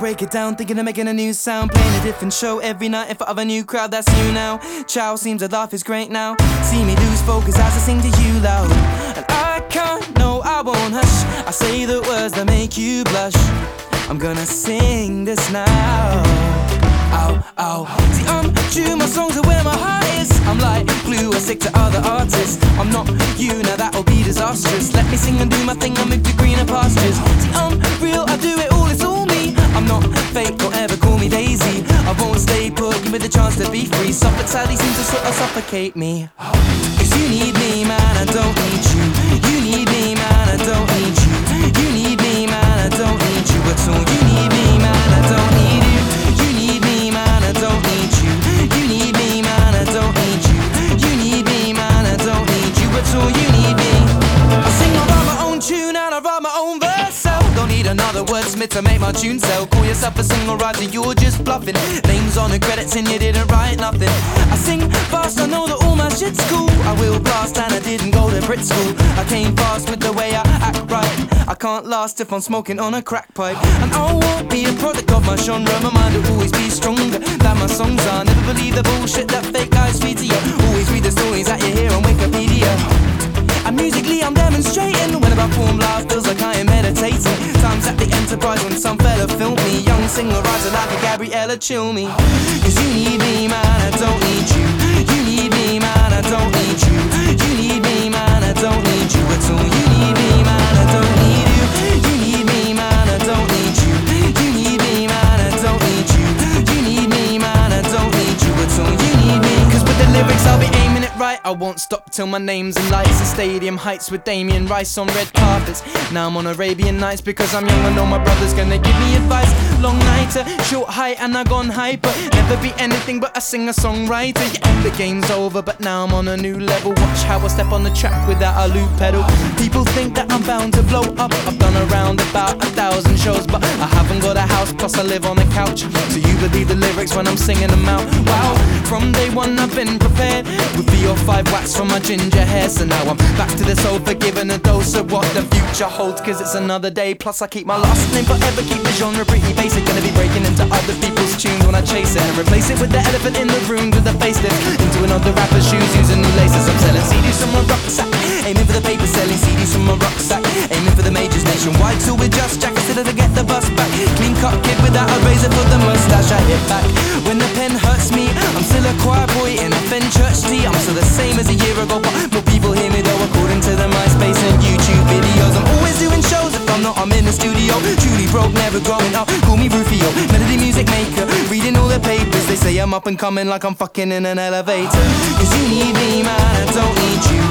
break it down, thinking of making a new sound. Playing a different show every night in front of a new crowd. That's you now. Chow seems to laugh is great now. See me lose focus as I sing to you loud. And I can't, no I won't hush. I say the words that make you blush. I'm gonna sing this now. Ow, ow. See, I'm true, my songs are where my heart is. I'm like glue, I stick to other artists. I'm not you, now that'll be disastrous. Let me sing and do my thing, I'll move to greener pastures. See, I'm real, I do it all, it's all me. I'm not fake, don't ever call me Daisy. I won't stay put, give me the chance to be free. Suffolk sadly seems to sort of suffocate me. Cause you need me, man, I don't need you. You need me, man, I don't need you. You need me, man, I don't need you at all. You need me, man, I don't need you. You need me, man, I don't need you. You need me, man, I don't need you. You need me, man, I don't need you at all. You need me. I sing, I write my own tune and I write my own verse. So don't need another wordsmith to make my tune sell. Call yourself a single writer, you're just bluffing. Names on the credits and you didn't write nothing. I sing fast, I know that all my shit's cool. I will blast and I didn't go to Brit school. I came fast with the way I act right. I can't last if I'm smoking on a crack pipe. And I won't be a product of my genre. My mind will always be stronger than my songs are. Never believe the bullshit that fake guys feed to you. Always read the stories that you hear on Wikipedia. And musically I'm demonstrating. When I perform live feels like I am meditating. Times at the Enterprise when some fella filmed me. Young singer-writer like a Gabriella chill me. Cause you need me, man, I don't need you. You need me, man, I don't need you. You need me, man, I don't need you at all. You need me, man, I don't need you. You need me, man, I don't need you. You need me, man, I don't need you. You need me, man, I don't need you at all. You need me. Cause with the lyrics I'll be aiming it right. I won't stop till my name's in lights. The stadium heights with Damien Rice on red carpets. Now I'm on Arabian Nights because I'm young. I know my brother's gonna give me advice. Long nighter, short height and I gone hyper. Never be anything but a singer-songwriter. Yeah, the game's over but now I'm on a new level. Watch how I step on the track without a loop pedal. People think that I'm bound to blow up. I've done around about 1,000 shows, but I haven't got a house, plus I live on a couch. So you believe the lyrics when I'm singing them out. Wow, from day one I've been prepared with 3 or 5 wax from my ginger hair. So now I'm back to this old forgiven a dose of what the future holds. Cause it's another day, plus I keep my last name forever. Keep the genre pretty basic. Gonna be breaking into other people's tunes when I chase it. And replace it with the elephant in the room with the facelift. Into another rapper's shoes using new laces. I'm selling CDs from my rucksack, aiming for the paper. Selling CDs from my rucksack, aiming for the majors nationwide. Till we're just jackets till I get the bus back. Clean cut kid without a razor for the mustache. I hit back when the pen hurts me. I'm still a choir boy in a Fen church tea. I'm still the same as a year ago, but more people hear me though according to the MySpace and YouTube videos. I'm always doing shows. If I'm not, I'm in the studio. Truly broke, never growing up. Call me Rufio, melody music maker. Reading all the papers, they say I'm up and coming like I'm fucking in an elevator. Cause you need me, man, I don't need you.